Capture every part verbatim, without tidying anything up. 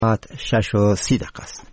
ساعت شش و سی دقیقه است.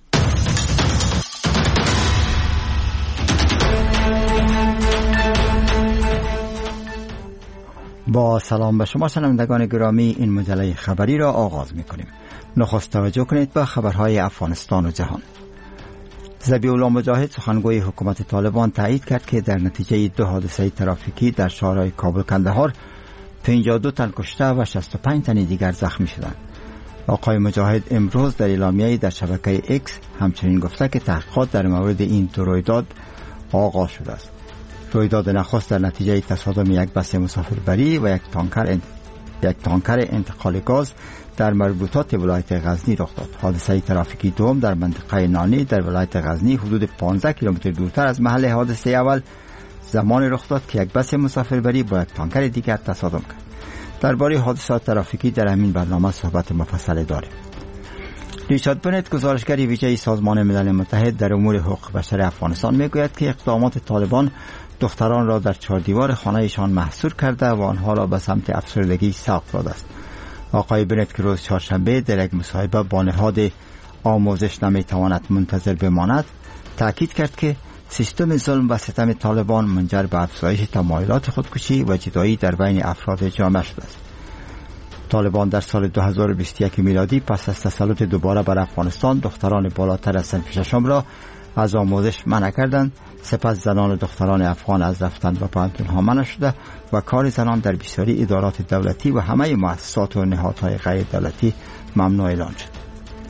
با سلام به شما شنوندگان گرامی، این مجله خبری را آغاز می‌کنیم. نخست توجه کنید به خبرهای افغانستان و جهان. ذبیح الله مجاهد سخنگوی حکومت طالبان تایید کرد که در نتیجه دو حادثه ترافیکی در شهرهای کابل کندهار پنجاه و دو تن کشته و شصت و پنج تن دیگر زخمی شدند. آقای مجاهد امروز در اعلامیه‌ای در شبکه ایکس همچنین گفته که تحقیقات در مورد این دو رویداد آغاز شده است. رویداد نخست در نتیجه تصادم یک بس مسافربری و یک تانکر انت... یک تانکر انتقال گاز در مربوطات ولایت غزنی رخ داد. حادثه ترافیکی دوم در منطقه نانی در ولایت غزنی حدود پانزده کیلومتر دورتر از محل حادثه اول زمان رخ داد که یک بس مسافربری با یک تانکر دیگر تصادم کرد. درباره حادثات ترافیکی در همین برنامه صحبت مفصل داریم. ریچارد بنت، گزارشگر ویژه سازمان ملل متحد در امور حقوق بشر افغانستان، میگوید که اقدامات طالبان دختران را در چهار دیوار خانه‌شان محصور کرده و آنها را به سمت افسردگی سوق داده است. آقای بنت که روز چهارشنبه در یک مصاحبه با نهاد آموزش نمیتواند منتظر بماند تاکید کرد که سیستم ظلم و ستم طالبان منجر به افزایش تمایلات خودکشی و جدایی در بین افراد جامعه شده است. طالبان در سال دو هزار و بیست و یک میلادی پس از تسلط دوباره بر افغانستان دختران بالاتر از صنف ششم را از آموزش منع کردند. سپس زنان و دختران افغان از رفتن به پوهنتون‌ها منع شده و کار زنان در بسیاری ادارات دولتی و همه مؤسسات و نهادهای غیر دولتی ممنوع اعلان شد.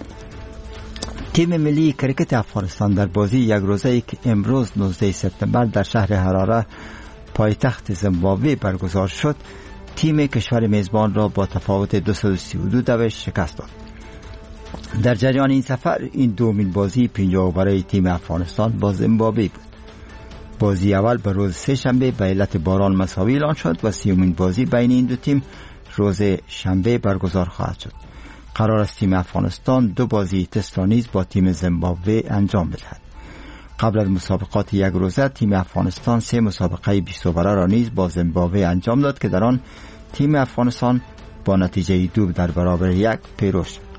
تیم ملی کرکت افغانستان در بازی یک روزه‌ای که امروز نوزده سپتامبر در شهر حراره پایتخت زیمبابوه برگزار شد، تیم کشور میزبان را با تفاوت دویست و سی و دو دوش شکست داد. در جریان این سفر این دومین بازی پنجاه برای تیم افغانستان با زیمبابوه بود. بازی اول به روز سه شنبه به علت باران مساوی اعلان شد و سیومین بازی بین این دو تیم روز شنبه برگزار خواهد شد. قرار است تیم افغانستان دو بازی تست را نیز با تیم زیمبابوه انجام بدهد. قبل از مسابقات یک روزه تیم افغانستان سه مسابقه بیست اووره را نیز با زیمبابوه انجام داد که در آن تیم افغانستان با نتیجه دو در برابر یک پیروز شد.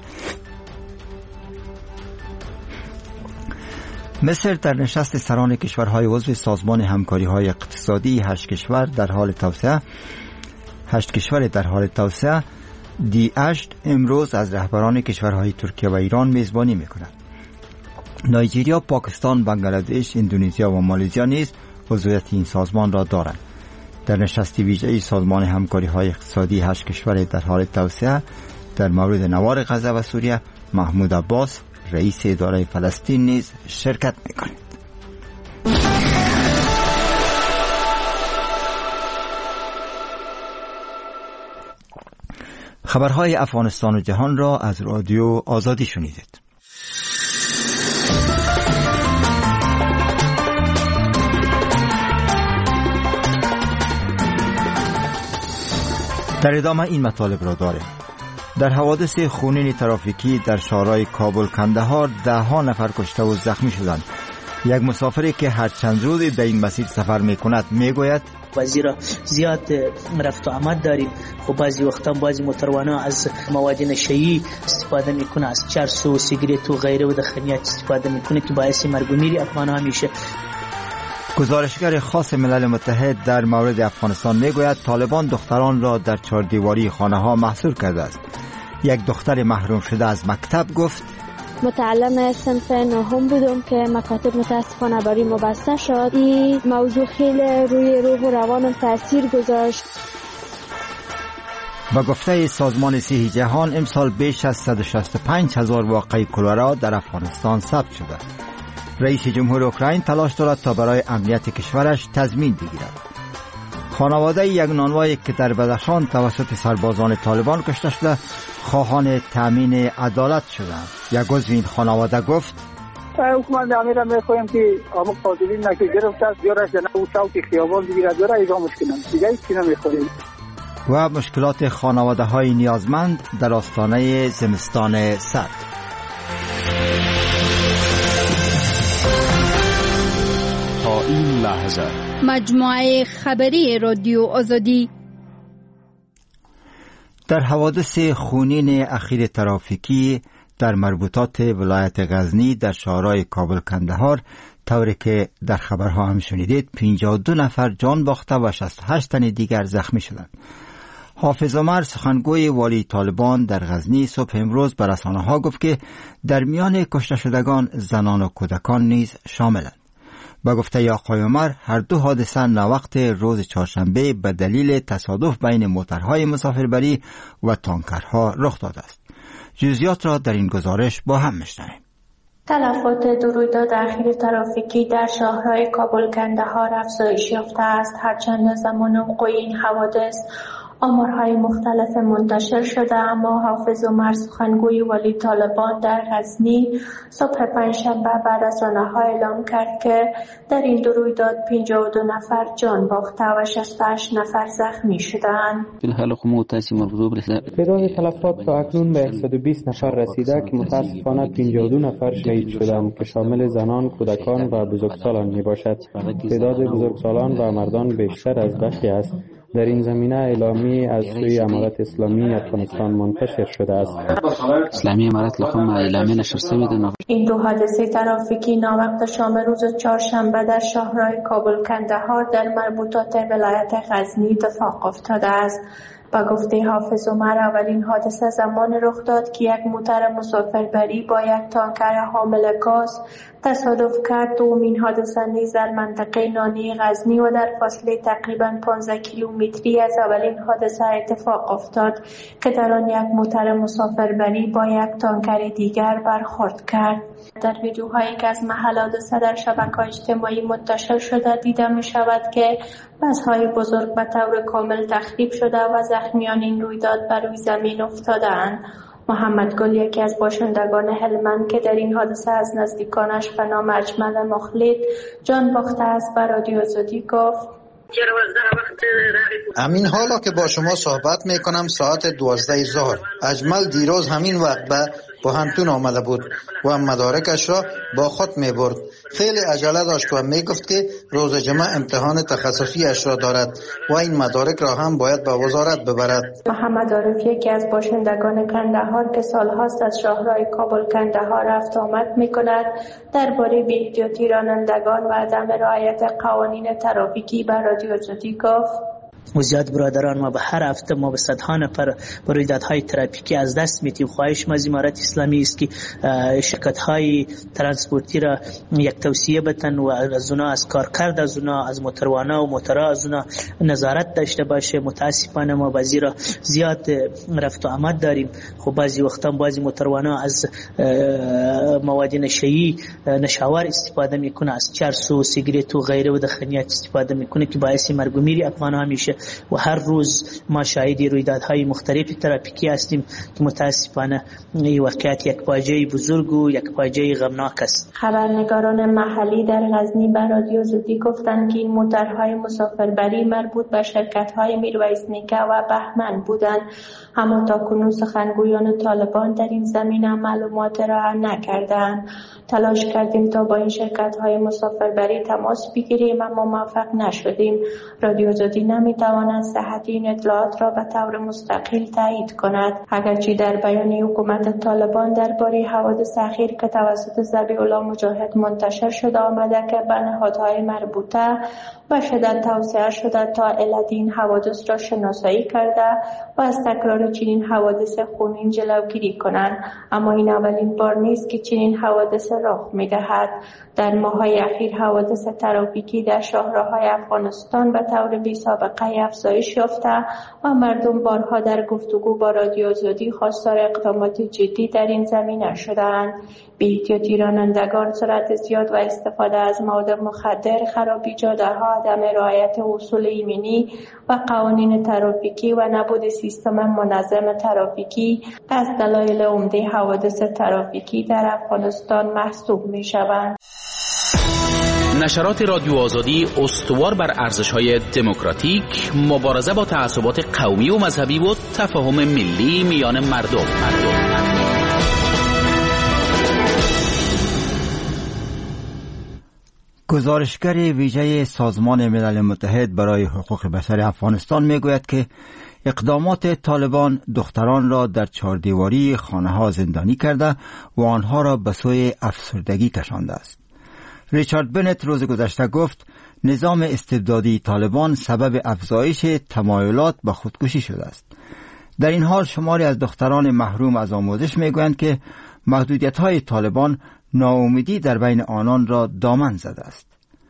مصر در نشست سران کشورهای عضو سازمان همکاری‌های اقتصادی هشت کشور در حال توسعه هشت کشور در حال توسعه دی هشت امروز از رهبران کشورهای ترکیه و ایران میزبانی می‌کند. نایجریا، پاکستان، بنگلادش، اندونزیا و مالزیا نیز عضویت این سازمان را دارند. در نشست ویژه سازمان همکاری‌های اقتصادی هشت کشور در حال توسعه در مورد نوار غزه و سوریه محمود عباس رئیس اداره فلسطین نیز شرکت می‌کند. خبرهای افغانستان و جهان را از رادیو آزادی شنیدید. در ادامه این مطالب را داریم. در حوادث خونین ترافیکی در شهرهای کابل کندهار ده ها نفر کشته و زخمی شدند. یک مسافری که هر چند روزی در این مسیر سفر می کند می گوید بعضی را زیاد رفت و آمد داریم. خب بعضی وقتا بعضی موتروانان از مواد نشئی استفاده میکنه، از چرس و سیگریت و غیره و دخانیات استفاده میکنه که باعث مرگ و میر افغان‌ها میشه. گزارشگر خاص ملل متحد در مورد افغانستان میگوید طالبان دختران را در چهار دیواری خانه ها محصور کرده است. یک دختر محروم شده از مکتب گفت متعلم صنف نهم بودم که مکاتب متاسفانه برای ما بسته شد. این موضوع خیلی روی روح و روانم تاثیر گذاشت. با گفته سازمان صحی جهان امسال بیش از صد و شصت و پنج هزار واقعه کلرا در افغانستان ثبت شده. رئیس جمهور اوکراین تلاش دارد تا برای امنیت کشورش تضمین بگیرد. خانواده یک نانوایی که در بدخشان توسط سربازان طالبان کشته شده خواهان تامین عدالت شدند. یک عضو این خانواده گفت حکومت امیر میخوایم که آمو قاتلین نکه گرفته است بیارش جنه او چوک خیابان بگیرد بیاره ایجا مشکلم دیگه هیچ چی نمیخوریم. و مشکلات خانواده های نیازمند در آستانه زمستان سرد. تا این لحظه مجموعه خبری رادیو آزادی. در حوادث خونین اخیر ترافیکی در مربوطات ولایت غزنی در شهرهای کابل کندهار، طوری که در خبرها هم شنیدید پنجاه و دو نفر جان باخته و شصت و هشت تن دیگر زخمی شدند. حافظ عمر سخنگوی والی طالبان در غزنی صبح امروز به رسانه‌ها گفت که در میان کشته شدگان زنان و کودکان نیز شاملند. با گفته آقای عمر هر دو حادثه ناوقت روز چهارشنبه به دلیل تصادف بین موترهای مسافربری و تانکرها رخ داده است. جزئیات را در این گزارش با هم میشنویم. تلفات دو رویداد اخیر ترافیکی در شهرهای کابل کندهار افزایش یافته است. هرچند زمان وقوع این حوادث آمارهای مختلف منتشر شده، اما حافظ عمر سخنگوی والی طالبان در غزنی صبح پنجشنبه بعد از رسانه‌ها اعلام کرد که در این دو رویداد پنجاه و دو نفر جان باخته و شصت و هشت نفر زخمی شدند. تعداد تلفات تا اکنون به صد و بیست نفر رسیده که متاسفانه پنجاه و دو نفر شهید شدند که شامل زنان، کودکان و بزرگسالان می باشد. تعداد بزرگسالان و مردان بیشتر از بخی است. در این زمینه اعلامی از سوی امارت اسلامی افغانستان منتشر شده است. اسلامی امارت لخم اعلامی نشر شده. این دو حادثه ترافیکی ناوقت شام روز چهارشنبه در شهرهای کابل کندهار در مربوطات ولایت غزنی اتفاق افتاده است. با گفته حافظ عمر اولین حادثه زمان رخ داد که یک موتر مسافربری با یک تانکر حامل گاز تصادف کرد. دومین حادثه نیز در منطقه نانی غزنی و در فاصله تقریبا پانزده کیلومتری از اولین حادثه اتفاق افتاد که در آن یک موتر مسافربری با یک تانکر دیگر برخورد کرد. در ویدیوهایی که از محل حادثه در شبکه‌های اجتماعی منتشر شده دیده می شود که بس‌های بزرگ به طور کامل تخریب شده و زخمیان این رویداد بر روی زمین افتاده‌اند. محمد گل، یکی از باشندگان هلمند که در این حادثه از نزدیکانش به نام اجمل مخلد جان باخته است، به رادیو آزادی گفت: همین حالا که با شما صحبت میکنم ساعت دوازده ظهر اجمل دیروز همین وقت به پوهنتون آمده بود و مدارکش را با خود می برد. خیلی عجله داشت و می گفت که روز جمعه امتحان تخصصی اش را دارد و این مدارک را هم باید به وزارت ببرد. محمد عارف، یکی از باشندگان کندهار که سالهاست از شهرهای کابل کندهار رفت آمد می کند، درباره بی‌احتیاطی رانندگان و عدم رعایت قوانین ترافیکی به رادیو آزادی گفت: و زیاد برادران ما به هر هفته ما به صدها نفر به رویدادهای ترافیکی از دست میدیم. خواهش ما از امارت اسلامی است که شرکت‌های ترانسپورتی را یک توصیه بتن و از اونا، از کارکرد از اونا، از موتروانا و موترها از اونا نظارت داشته باشه. متاسفانه ما بعضی را زیاد رفت و آمد داریم. خب بعضی وقتا بعضی موتروانا از مواد نشه‌ای نشاور استفاده میکنه، از چرس و سیگریت و غیره و دخانیات استفاده میکنه که باعث مرگ و میر افغان‌ها میشه و هر روز ما شاهد رویدادهای مختلف ترافیکی هستیم که متاسفانه این واقعیت یک فاجعه بزرگ و یک فاجعه غمناک است. خبرنگاران محلی در غزنی به رادیو آزادی گفتند که این موترهای مسافربری مربوط به شرکت‌های میرویس نیکه و بهمن بودند، اما تاکنون سخنگویان طالبان در این زمینه معلومات را نکردند. تلاش کردیم تا با این شرکت‌های مسافربری تماس بگیریم اما موفق نشدیم. رادیو آزادی نمی‌تواند صحت این اطلاعات را به طور مستقل تایید کند. اگرچه در بیان حکومت طالبان درباره حوادث اخیر که توسط ذبیح الله مجاهد منتشر شده آمده که به نهادهای مربوطه به شدت توصیه شده تا علت این حوادث را شناسایی کرده و از تکرار چنین حوادث خونین جلوگیری کنند، اما این اولین بار نیست که چنین حوادث رخ می‌دهد. در ماه‌های اخیر حوادث ترافیکی در شاهراهای افغانستان به طور بی‌سابقه افزایش یافته و مردم بارها در گفتگو با رادیو آزادی خواستار اقدامات جدی در این زمینه شدند. بی‌احتیاطی رانندگان، سرعت زیاد و استفاده از مواد مخدر، خرابی جاده‌ها، عدم رعایت اصول ایمنی و قوانین ترافیکی و نبود سیستم منظم ترافیکی از دلایل عمده حوادث ترافیکی در افغانستان محسوب می‌شوند. نشرات رادیو آزادی استوار بر ارزش‌های دموکراتیک، مبارزه با تعصبات قومی و مذهبی و تفاهم ملی میان مردم. گزارشگر ویژه سازمان ملل متحد برای حقوق بشر افغانستان میگوید که اقدامات طالبان دختران را در چهاردیواری خانه‌ها زندانی کرده و آنها را به سوی افسردگی کشانده است. ریچارد بنت روز گذشته گفت نظام استبدادی طالبان سبب افزایش تمایلات به خودکشی شده است. در این حال شماری از دختران محروم از آموزش میگویند که محدودیت‌های طالبان ناامیدی در بین آنان را دامن زده است.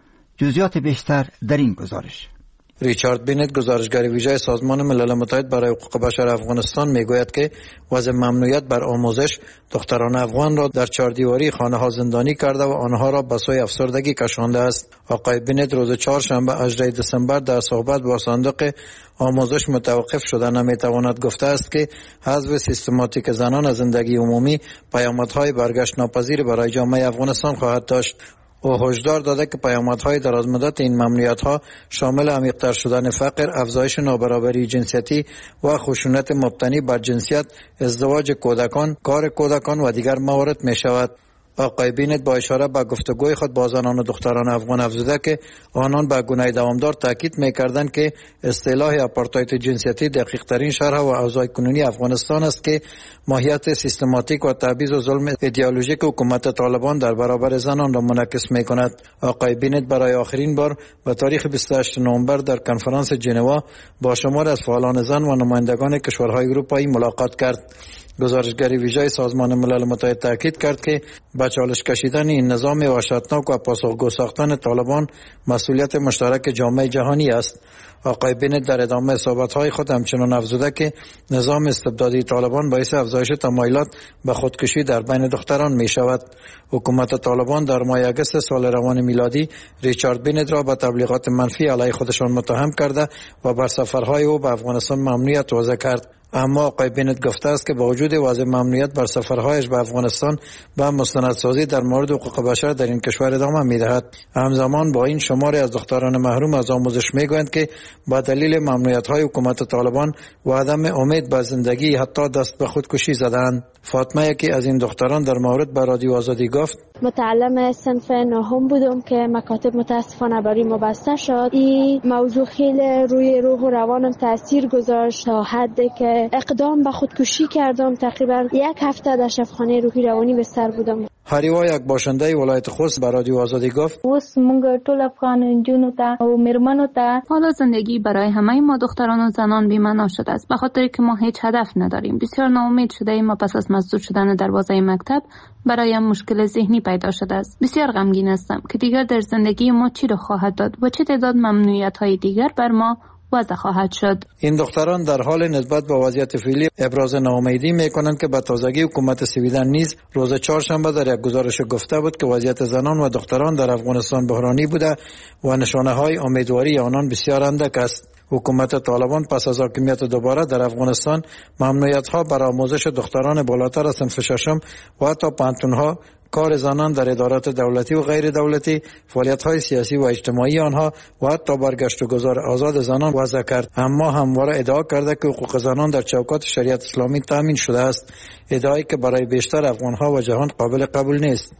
جزئیات بیشتر در این گزارش. ریچارد بینت، گزارشگر ویژه سازمان ملل متحد برای حقوق بشر افغانستان، میگوید که وضع ممنوعیت بر آموزش دختران افغان را در چهاردیواری خانه‌ها زندانی کرده و آنها را به سوی افسردگی کشانده است. آقای بینت روز چهارشنبه هجدهم دسامبر در صحبت با صندوق آموزش متوقف شده نمیتواند گفته است که حذف سیستماتیک زنان از زندگی عمومی پیامدهای برگشت ناپذیر برای جامعه افغانستان خواهد داشت. او هشدار داده که پیامدهای درازمدت این ممنوعیت‌ها شامل عمیق‌تر شدن فقر، افزایش نابرابری جنسیتی و خشونت مبتنی بر جنسیت، ازدواج کودکان، کار کودکان و دیگر موارد می‌شود. آقای بینت با اشاره به گفتگوی خود با زنان و دختران افغان افزوده که آنان به گونه دوامدار تاکید می‌کردند که اصطلاح آپارتاید جنسیتی دقیق ترین شرح و اوضاع کنونی افغانستان است که ماهیت سیستماتیک و تبعیض و ظلم ایدئولوژیک حکومت طالبان در برابر زنان را منعکس می‌کند. آقای بینت برای آخرین بار به تاریخ بیست و هشتم نوامبر در کنفرانس ژنوا با شمار از فعالان زن و نمایندگان کشورهای اروپایی ملاقات کرد. گزارشگر ویژه سازمان ملل متحد تاکید کرد که با چالش کشیدن این نظام وحشتناک و پاسخگو ساختن طالبان مسئولیت مشترک جامعه جهانی است. آقای بینت در ادامه صحبت‌های خود همچنان افزوده که نظام استبدادی طالبان باعث افزایش تمایلات به خودکشی در بین دختران می شود. حکومت طالبان در ماه اگست سال روان میلادی ریچارد بینت را به تبلیغات منفی علیه خودشان متهم کرده و بر سفرهای او به افغانستان ممنوعیت وضع کرد. اما آقای بینت گفته است که با وجود وضع ممنوعیت بر سفرهایش به افغانستان به مستندسازی در مورد حقوق بشر در این کشور ادامه می‌دهد. همزمان با این شماری از دختران محروم از آموزش میگویند که با دلیل ممنوعیت‌های حکومت طالبان و عدم امید به زندگی حتی دست به خودکشی زدند. فاطمه یکی از این دختران در مورد به رادیو آزادی گفت متعلم صنف نهم بودم که مکاتب متاسفانه برای ما بسته شد. این موضوع خیلی روی روح و روانم تاثیر گذاشت تا حدی که اقدام به خودکشی کردم. تقریبا یک هفته در شفاخانه روحی روانی بستر بودم. هریوا یک باشنده ولایت خوست به رادیو آزادی گفت اوس مونږ ټول افغان جنو ته او میرمنو ته حالا زندگی برای همه ما دختران و زنان بی‌معنا شده است، به خاطر که ما هیچ هدف نداریم. بسیار ناامید شده ایم و پس از مسدود شدن دروازه مکتب برایم مشکل ذهنی پیدا شده است. بسیار غمگین هستم که دیگر در زندگی ما چی را خواهد داد و چه تعداد ممنوعیت‌های دیگر بر ما وضع خواهد شد. این دختران در حال نسبت به وضعیت فعلی ابراز ناامیدی میکنند که به تازگی حکومت سویدن نیز روز چهارشنبه در یک گزارش گفته بود که وضعیت زنان و دختران در افغانستان بحرانی بوده و نشانه های امیدواری آنان بسیار اندک است. حکومت طالبان پس از حاکمیت دوباره در افغانستان ممنوعیت ها بر آموزش دختران بالاتر از صنف ششم و حتی پانتون ها، کار زنان در ادارات دولتی و غیر دولتی، فعالیت‌های سیاسی و اجتماعی آنها و حتی برگشت و گذار آزاد زنان وضع کرد. اما همواره ادعا کرده که حقوق زنان در چوکات شریعت اسلامی تامین شده است، ادعایی که برای بیشتر افغان‌ها و جهان قابل قبول نیست.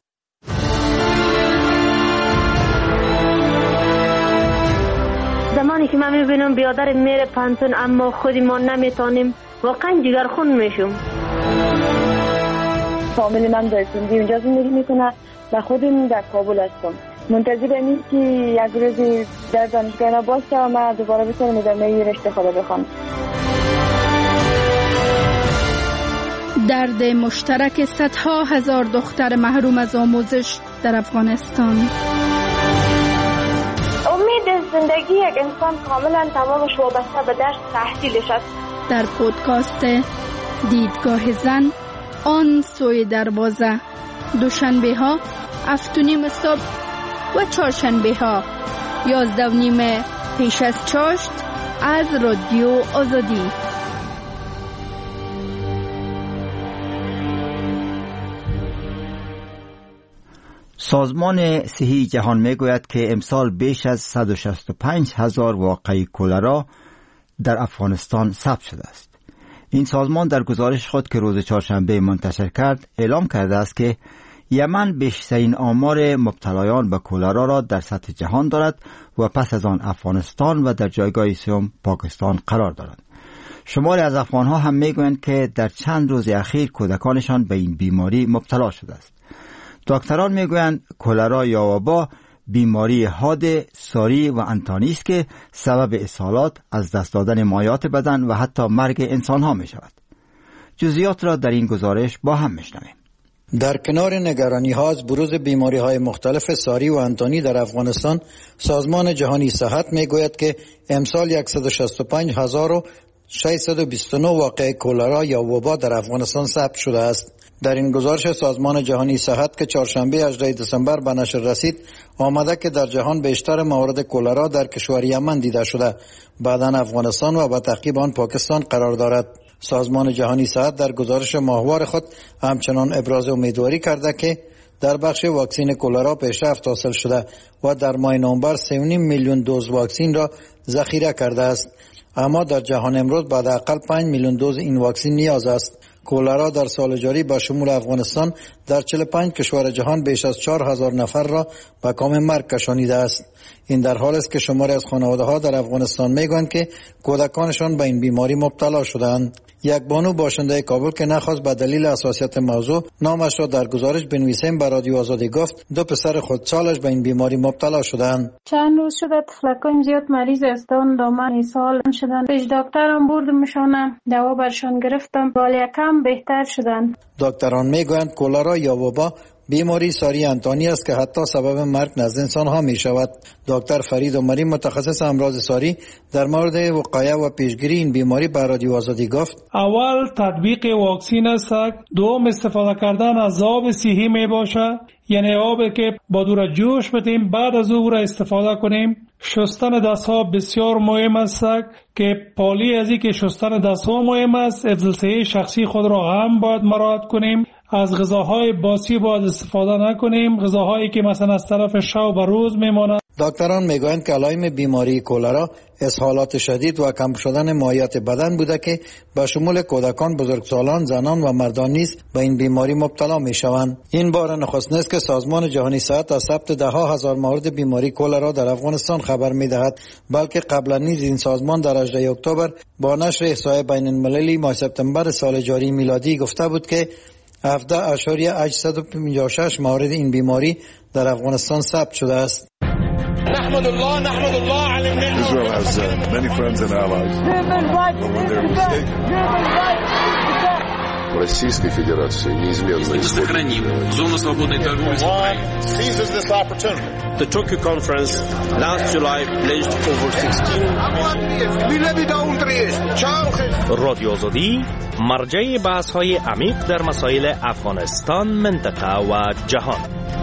زمانی که من می‌بینم برادر میره پانتون اما خودی ما نمیتونیم، واقعا جگرخون میشم. فامیل من در سندی اونجا زندگی میکنه و خودم در کابل هستم. منتظر اینیم که یک روزی در دانشگاه باشه و من دوباره بتونم ادامه رشته خود بخوام. درد مشترک صدها هزار دختر محروم از آموزش در افغانستان. امید زندگی یک انسان کاملا تمامش وابسته به درس تحصیلش است. در پودکاست دیدگاه زن آن سوی دروازه، دوشنبه ها هفت و نیم صبح و چهارشنبه ها یازده و نیم پیش از چاشت از رادیو آزادی. سازمان صحی جهان میگوید که امسال بیش از صد و شصت و پنج هزار واقعه کلرا در افغانستان ثبت شده است. این سازمان در گزارش خود که روز چهارشنبه منتشر کرد اعلام کرده است که یمن بیشترین آمار مبتلایان به کلرا را در سطح جهان دارد و پس از آن افغانستان و در جایگاه سوم پاکستان قرار دارد. شماری از افغانها هم میگویند که در چند روز اخیر کودکانشان به این بیماری مبتلا شده است. دکتران میگویند کلرا یا وبا بیماری حاد، ساری و انتانی است که سبب اسهالات، از دست دادن مایعات بدن و حتی مرگ انسانها می شود. جزئیات را در این گزارش با هم میشنویم. در کنار نگرانی ها از بروز بیماری های مختلف ساری و انتانی در افغانستان، سازمان جهانی صحت می گوید که امسال صد و شصت و پنج هزار و ششصد و بیست و نه واقعه کولرا یا وبا در افغانستان ثبت شده است. در این گزارش سازمان جهانی صحت که چهارشنبه هجدهم دسامبر به نشر رسید، آمده که در جهان بیشتر موارد کولرا در کشور یمن دیده شده، بعداً افغانستان و به تعقیب آن پاکستان قرار دارد. سازمان جهانی صحت در گزارش ماهوار خود همچنان ابراز امیدواری کرده که در بخش واکسین کولرا پیشرفت حاصل شده و در ماه نوامبر سه و نیم میلیون دوز واکسین را ذخیره کرده است. اما در جهان امروز بعد اقل پنج میلیون دوز این واکسین نیاز است. کولرا در سال جاری با شمول افغانستان در چهل و پنج کشور جهان بیش از چهار هزار نفر را به کام مرگ کشانیده است. این در حال است که شماری از خانواده‌ها در افغانستان میگویند که کودکانشان به این بیماری مبتلا شدند. یک بانو باشنده کابل که نخواست به دلیل حساسیت موضوع نامش را در گزارش بنویسیم به رادیو آزادی گفت دو پسر خودسالش به این بیماری مبتلا شدند. چند روز شده طفلکان زیاد مریض هستند، دامن اسهال شدن. پیش دکترم بردمشان، دوا برشان گرفتم، ولی یکم بهتر شدن. دکتران میگویند کولرا یا وبا بیماری ساری انتانی است که حتی سبب مرگ نزد انسان ها می شود. دکتر فرید عمری متخصص امراض ساری در مورد وقایع و پیشگیری این بیماری به رادیو آزادی گفت: اول تطبیق واکسین است، دوم استفاده کردن از آب صحی می باشد، یعنی آبی که با دور جوش بدیم بعد از او را استفاده کنیم. شستن دست ها بسیار مهم است که پالی از این که شستن دست ها مهم است، حفظ صحت شخصی خود را هم باید مراعات کنیم. از غذاهای باسی باید استفاده نکنیم، غذاهایی که مثلا از طرف شب و روز میماند. دکتران میگویند که علائم بیماری کولرا اسهالات شدید و کم شدن مایعات بدن بوده که به شمول کودکان، بزرگسالان، زنان و مردان نیز به این بیماری مبتلا میشوند. این بار نخست است که سازمان جهانی صحت از ثبت ده ها هزار مورد بیماری کولرا در افغانستان خبر میدهد، بلکه قبلا نیز این سازمان در هجدهم اکتبر با نشر احصای بین المللی ماه سپتامبر سال جاری میلادی گفته بود که هفده اشاریه هشتصد و پنجاه و شش مورد این بیماری در افغانستان ثبت شده است. نحمد الله نحمد الله علی النعمة. Israel has uh, many friends and allies. But when they're mistaken. Российской Федерации неизменно сохраним зону свободной торговли с Украиной. Seizes this opportunity. The Tokyo conference last July pledged over sixteen. رادیو آزادی مرجع بحث‌های عمیق در مسائل افغانستان، منطقه و جهان.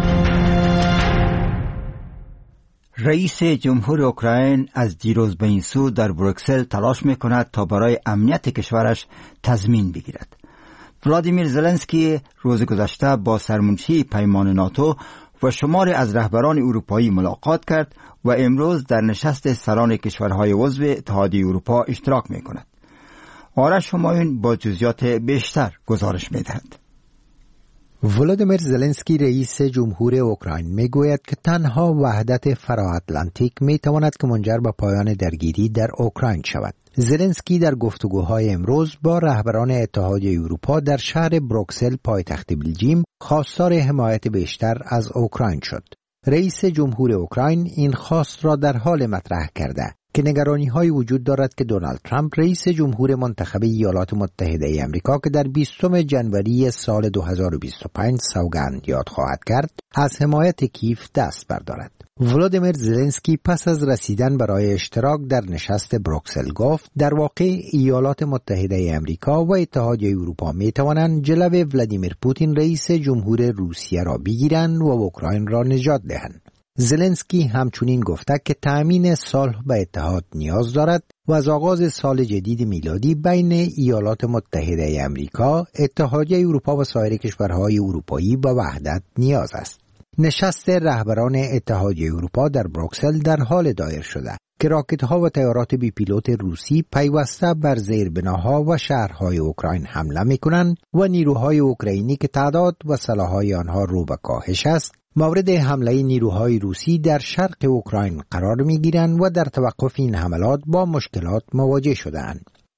رئیس جمهور اوکراین از دیروز به این سو در بروکسل تلاش می‌کند تا برای امنیت کشورش تضمین بگیرد. ولادیمیر زلنسکی روز گذشته با سرمنشی پیمان ناتو و شماری از رهبران اروپایی ملاقات کرد و امروز در نشست سران کشورهای عضو اتحادیه اروپا اشتراک می‌کند. آرش همایون با جزئیات بیشتر گزارش می‌دهد. ولادیمیر زلنسکی رئیس جمهور اوکراین میگوید که تنها وحدت فرا-اتلانتیک میتواند که منجر به پایان درگیری در اوکراین شود. زلنسکی در گفتگوهای امروز با رهبران اتحادیه اروپا در شهر بروکسل پایتخت بلژیم خواستار حمایت بیشتر از اوکراین شد. رئیس جمهور اوکراین این خواست را در حال مطرح کرده که نگرانی‌های وجود دارد که دونالد ترامپ رئیس جمهور منتخب ایالات متحده آمریکا که در بیستم ژانویه سال دو هزار و بیست و پنج سوگند یاد خواهد کرد، از حمایت کیف دست بردارد. ولادیمیر زلنسکی پس از رسیدن برای اشتراک در نشست بروکسل گفت در واقع ایالات متحده آمریکا و اتحادیه اروپا می توانند جلوی ولادیمیر پوتین رئیس جمهور روسیه را بگیرند و اوکراین را نجات دهند. زلنسکی همچنین گفته که تأمین صلح به اتحاد نیاز دارد و از آغاز سال جدید میلادی بین ایالات متحده آمریکا، اتحادیه اروپا و سایر کشورهای اروپایی به وحدت نیاز است. نشست رهبران اتحادیه اروپا در بروکسل در حال دایر شده که راکت‌ها و طیارات بی پیلوت روسی پیوسته بر زیربناها و شهرهای اوکراین حمله می‌کنند و نیروهای اوکراینی که تعداد و سلاح‌های آنها رو به کاهش است، مورد حمله نیروهای روسی در شرق اوکراین قرار می‌گیرند و در توقف این حملات با مشکلات مواجه شده‌اند.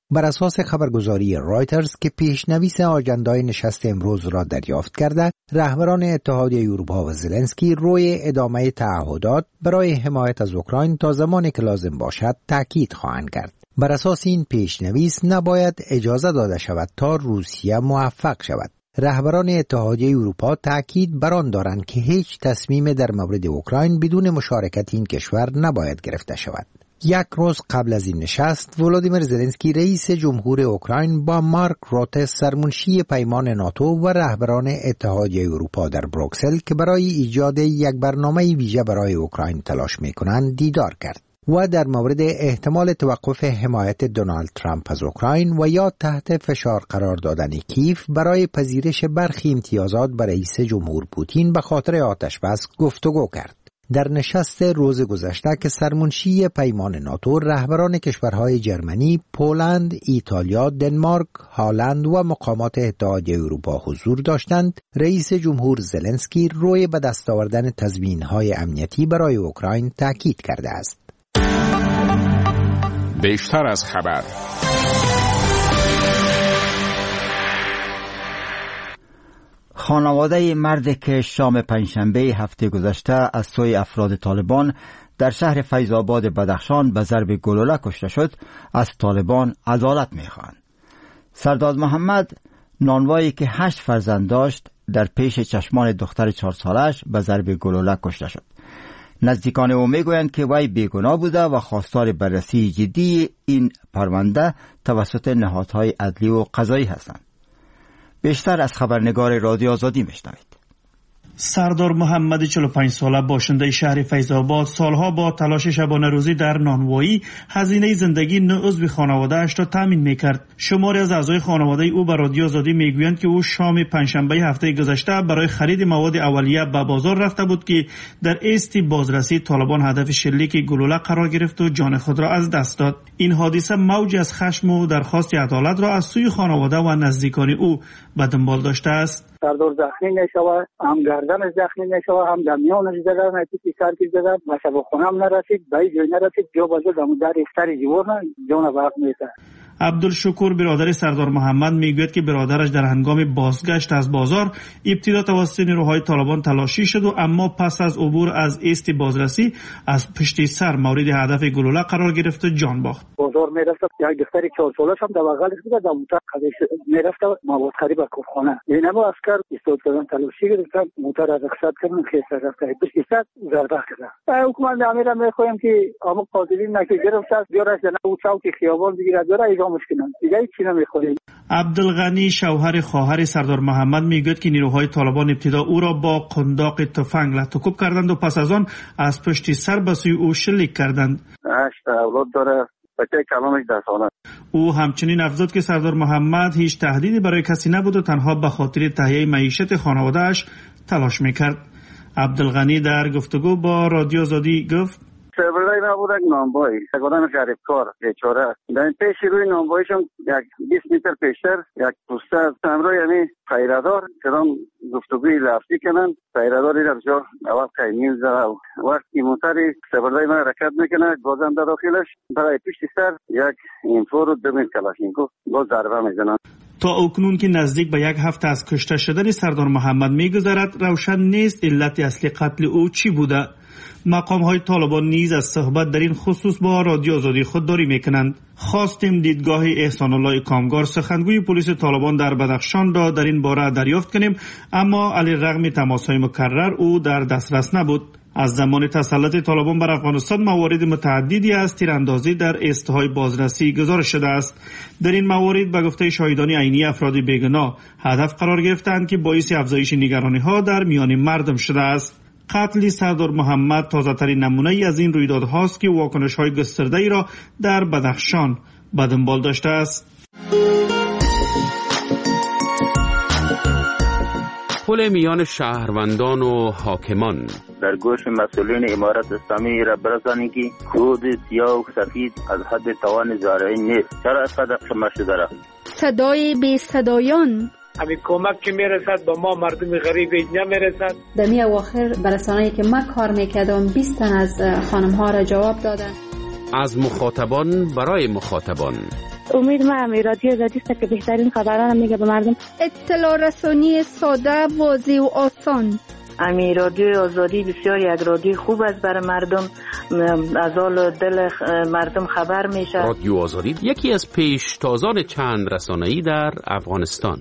بر اساس خبرگزاری رایترز که پیشنویس آژندای نشست امروز را دریافت کرده، رهبران اتحادیه اروپا و زلنسکی روی ادامه تعهدات برای حمایت از اوکراین تا زمانی که لازم باشد تاکید خواهند کرد. بر اساس این پیشنویس نباید اجازه داده شود تا روسیه موفق شود. رهبران اتحادیه اروپا تاکید بر آن دارند که هیچ تصمیم در مورد اوکراین بدون مشارکت این کشور نباید گرفته شود. یک روز قبل از این نشست، ولادیمیر زلنسکی رئیس جمهور اوکراین با مارک روته سرمنشی پیمان ناتو و رهبران اتحادیه اروپا در بروکسل که برای ایجاد یک برنامه ویژه برای اوکراین تلاش می‌کنند دیدار کرد و در مورد احتمال توقف حمایت دونالد ترامپ از اوکراین و یا تحت فشار قرار دادن کیف برای پذیرش برخی امتیازات بر رئیس جمهور پوتین به خاطر آتشبس گفتگو کرد. در نشست روز گذشته که سرمنشی پیمان ناتو رهبران کشورهای جرمنی، پولند، ایتالیا، دنمارک، هالند و مقامات اتحادیه اروپا حضور داشتند، رئیس جمهور زلنسکی روی به دست آوردن تضمین‌های امنیتی برای اوکراین تاکید کرده است. بیشتر از خبر. خانواده مردی که شام پنجشنبه هفته گذشته از سوی افراد طالبان در شهر فیض‌آباد بدخشان به ضرب گلوله کشته شد، از طالبان عدالت می‌خواهند. سرداد محمد نانوایی که هشت فرزند داشت در پیش چشمان دختر چهار سالش به ضرب گلوله کشته شد. نزدیکان او میگویند که وی بیگناه بوده و خواستار بررسی جدی این پرونده توسط نهادهای عدلی و قضایی هستند. بیشتر از خبرنگار رادیو آزادی میشنوید. سردار محمد چهل و پنج ساله باشنده شهر فیض‌آباد سالها با تلاش شبانه روزی در نانوایی هزینه زندگی نه عضو خانواده اش را تامین میکرد. شماری از اعضای خانواده او به رادیو آزادی میگویند که او شام پنجشنبه هفته گذشته برای خرید مواد اولیه به بازار رفته بود که در ایست بازرسی طالبان هدف شلیک گلوله قرار گرفت و جان خود را از دست داد. این حادثه موجی از خشم و درخواست عدالت را از سوی خانواده و نزدیکان او به دنبال داشته است. سردار زخمی نشوه، هم گردن زخمی نشوه، هم در میانش زدن، ایتی سر که زدن و شب خونه هم نرسید، به این جای نرسید، جا بازو دمو در افتر جیورنا جان برق میته. عبدالشکور برادر سردار محمد میگوید که برادرش در هنگام بازگشت از بازار ابتدا توسط نیروهای طالبان تلاشی شد و اما پس از عبور از ایست بازرسی از پشت سر مورد هدف گلوله قرار گرفت و جان باخت. بازار میرفت، یک دختر چهار سالش هم در بغلش بود، در موتر میرفت مواد خرید به کارخانه. اینم اسکر استاد کردن تلاشی گرفتن، موتر از اقصاد کردن، خیست رفت پشت سر ضربه کرد. حکومت امیر میخوایم که آمو قاتلین نکه گرفت بیارش نه او چوک خیابان بگیرد بیاره مشکلن دیگه چی نمیخوریم. عبدالغنی شوهر خواهر سردار محمد میگوید که نیروهای طالبان ابتدا او را با قنداق تفنگ لطوکوب کردند و پس از آن از پشت سر به سوی او شلیک کردند. هشت اولاد داره، بچه کلامش ده ساله. او همچنین افزود که سردار محمد هیچ تهدیدی برای کسی نبود و تنها به خاطر تهیه معیشت خانواده‌اش تلاش میکرد. عبدالغنی در گفتگو با رادیو آزادی گفت سربردهی نبودن نانبایی سگادن غریب کار بیچاره در پیش روی نانباییشون یک بیست متر پیشتر یک پوسته از تمرا یعنی خیردار کدام گفتگوی لفظی کنن خیرداری در جا اول قیمیل زده وقتی موتری سربردهی من حرکت میکنه گازم در داخلش برای پشت سر یک اینفور و دو میل کلاشینکوف باز ضربه میزنن. تا اکنون که نزدیک به یک هفته از کشته شدن سردار محمد میگذرد روشن نیست علت اصلی قتل او چی بوده. مقام های طالبان نیز از صحبت در این خصوص با رادیو آزادی خودداری میکنند. خواستیم دیدگاه احسان الله کامگار سخنگوی پلیس طالبان در بدخشان را در این باره دریافت کنیم، اما علیرغم تماس‌های مکرر او در دسترس نبود. از زمان تسلط طالبان بر افغانستان موارد متعددی از تیراندازی در ایستهای بازرسی گزارش شده است. در این موارد به گفته شاهدان عینی افراد بیگناه هدف قرار گرفتند که باعث افزایش نگرانی‌ها در میان مردم شده است. قتل سردار محمد تازه‌ترین نمونه‌ای از این رویدادهاست که واکنش‌های گسترده‌ای را در بدخشان به دنبال داشته است. پل میان شهروندان و حاکمان در گوش مسئولین امارت اسلامی را برسانید که کود سیاه و سفید از حد توان زارعین نیست. چرا اینقدر خمه شده را؟ صدای بی صدایان همین کمک که میرسد به ما مردم غریب نمیرسد. در می اواخر برسانه‌ای که ما کار میکردم بیست تن از خانم ها را جواب دادن. از مخاطبان برای مخاطبان امید ما هم رادیو آزادی است که بهترین خبران میگه به مردم. اطلاع رسانی ساده، واضح و آسان. امی رادیو آزادی بسیار یک رادیو خوب است برای مردم، از حال دل مردم خبر میشه. رادیو آزادی یکی از پیشتازان چند رسانه‌ای در افغانستان.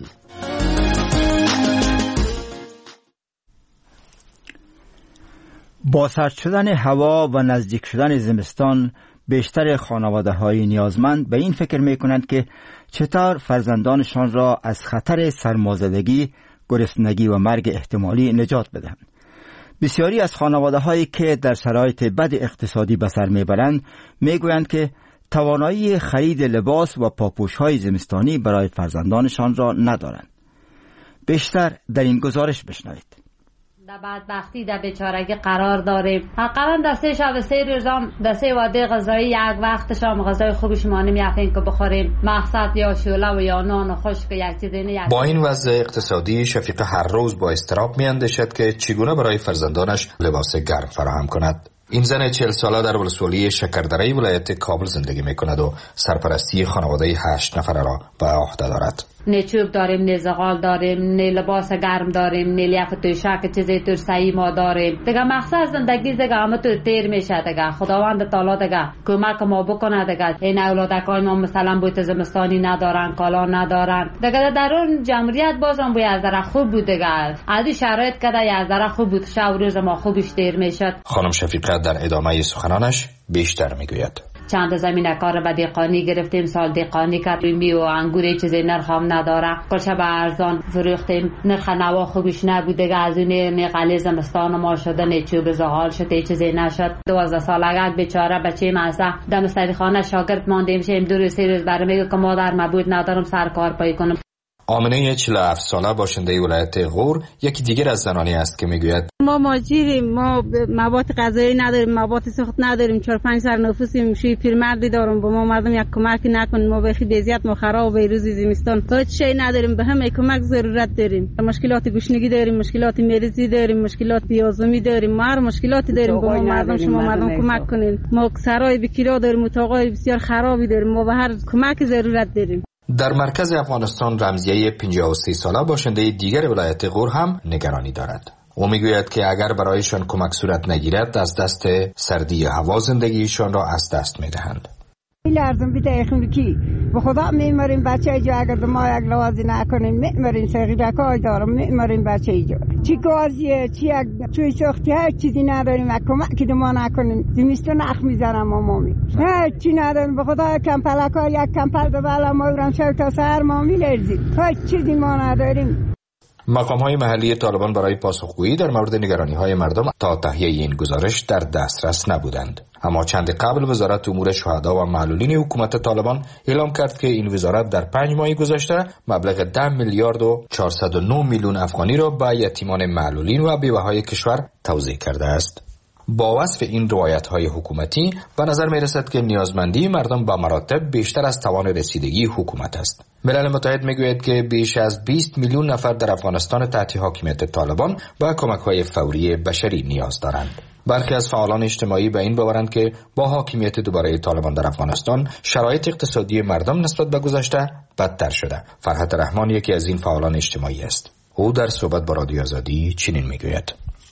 با سرد شدن هوا و نزدیک شدن زمستان، بیشتر خانواده‌های نیازمند به این فکر می‌کنند که چطور فرزندانشان را از خطر سرمازدگی، گرسنگی و مرگ احتمالی نجات بدهند. بسیاری از خانواده‌هایی که در شرایط بد اقتصادی به سر می‌برند می‌گویند که توانایی خرید لباس و پاپوش‌های زمستانی برای فرزندانشان را ندارند. بیشتر در این گزارش بشنوید. در بدبختی در بیچارگی قرار داریم. حقا دسته شب سه روزام دسته واده غذایی یک وقت شام غذای خوبش ما نمیافین که بخوریم، مقصد یا شوله و یا نان خشک یک چیزی نه. با این وضع اقتصادی شفیقه هر روز با اضطراب میاندیشد که چگونه برای فرزندانش لباس گرم فراهم کند. این زن چهل ساله در ولسوالی شکردره ولایت کابل زندگی میکند و سرپرستی خانواده هشت نفره را به عهده دارد. نه چوب داریم، نه زغال داریم، نه لباس گرم داریم، نه لیاف توشک چیزی تو سعی ما داریم. دیگه مقصد زندگی دیگه همه تو تیر میشه دیگه. خداوند تعالی دیگه کمک ما بکنه دیگه. این اولادکای ما مثلا بوت زمستانی ندارن، کالا ندارن. دیگه در اون جمهوریت بازم باید از ذره خوب بود دیگه. عادی شرایط کده از ذره خوب بود، شب روز ما خوبش تیر میشد. خانم شفیقه در ادامه سخنانش بیشتر میگوید. چند زمین کار به دیقانی گرفتیم، سال دیقانی کردیم و انگور چیزی نرخ هم نداره، کلشه به ارزان فروختیم، نرخ نوا خوبش نبود دیگه. از اون میقلی زمستان ما شده، نه چوب زغال شد، چیزی نشد. دوازده سالگه بیچاره بچه مزه در مستریخانه شاگرد ماندیم، شیم دو روز سه روز برای میگه که مادر مبود ندارم سر کار پای کنم. آمنه چهل و هفت ساله باشنده ولایت غور یکی دیگر از زنانی است که میگوید ما ماجریم، ما مواد غذایی نداریم، مواد سوخت نداریم، چهار پنج سر نفوسیم، شوی پیرمردی دارم، با ما مردم یک کمکی نکن، ما بخی دیزیت ما خراب به روز زمستان هیچ شی نداریم، به همه کمک ضرورت داریم. مشکلات گوشنگی داریم، مشکلات مریضی داریم، مشکلات بیازمی داریم، ما هر مشکلاتی داریم، با ما مردم شما مردم کمک کنین. ما سرای بکیرا داریم، اتاقای بسیار خرابی داریم، ما به هر کمک ضرورت داریم. در مرکز افغانستان رمزیه پنجاه و سه ساله باشنده دیگر ولایت غور هم نگرانی دارد. او میگوید که اگر برایشان کمک صورت نگیرد از دست سردی هوا زندگیشان را از دست میدهند. لازم بیتایخون کی به خدا میمریم بچه جا اگر ما یک لوازی نکنیم میمریم سغیرکای دارم میمریم بچه جا چی گازیه چی یک توی سختی های چیزی نداریم کمکی ما نکنیم زمستون اخ میزنم مامی هیچ چی نداریم به خدا کمپلکا یک کمپل به بالا ما برم شو تا سهر ما میلرزیم هیچ چیزی ما نداریم. مقام‌های محلی طالبان برای پاسخگویی در مورد نگرانی‌های مردم تا تهیه این گزارش در دسترس نبودند. اما چند قبل وزارت امور شهدا و معلولین حکومت طالبان اعلام کرد که این وزارت در پنج ماه گذشته مبلغ ده میلیارد و چهارصد و نه میلیون افغانی را به یتیمان معلولین و بیوه‌های کشور توزیع کرده است. با وصف این روایت‌های حکومتی به نظر می‌رسد که نیازمندی مردم به مراتب بیشتر از توان رسیدگی حکومت است. ملل متحد می‌گوید که بیش از بیست میلیون نفر در افغانستان تحت حاکمیت طالبان به کمک‌های فوری بشری نیاز دارند. برخی از فعالان اجتماعی به این باورند که با حاکمیت دوباره طالبان در افغانستان شرایط اقتصادی مردم نسبت به گذشته بدتر شده. فرحت رحمان یکی از این فعالان اجتماعی است. او در صحبت با رادیو آزادی چنین می‌گوید: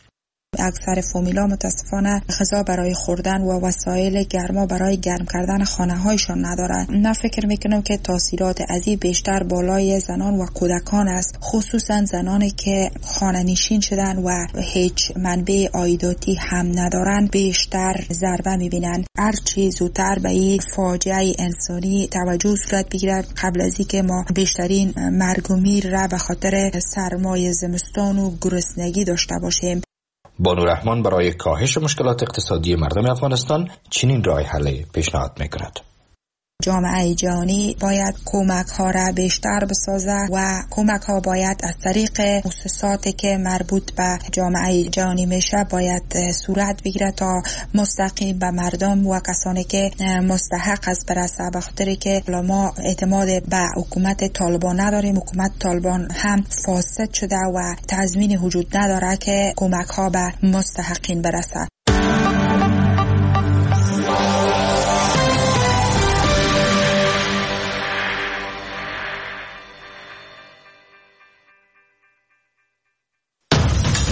اکثر فامیلا متاسفانه غذا برای خوردن و وسایل گرما برای گرم کردن خانه هایشان ندارند. من فکر میکنم که تاثیرات از این بیشتر بالای زنان و کودکان است، خصوصا زنانی که خانه نشین شدن و هیچ منبع عایداتی هم ندارند بیشتر ضربه میبینند. هرچی زودتر به این فاجعه انسانی توجه صورت بگیرد قبل از اینکه ما بیشترین مرگ و میر را به خاطر سرمای زمستان و گرسنگی داشته باشیم. بانو رحمان برای کاهش مشکلات اقتصادی مردم افغانستان چنین راه حل پیشنهاد می‌کند: جامعه جهانی باید کمک ها را بیشتر بسازه و کمک ها باید از طریق مؤسساتی که مربوط به جامعه جهانی میشه باید صورت بگیره تا مستقیم به مردم و کسانی که مستحق است برسه، به خاطر که ما اعتماد به حکومت طالبان نداریم. حکومت طالبان هم فاسد شده و تضمین وجود نداره که کمک ها به مستحقین برسه.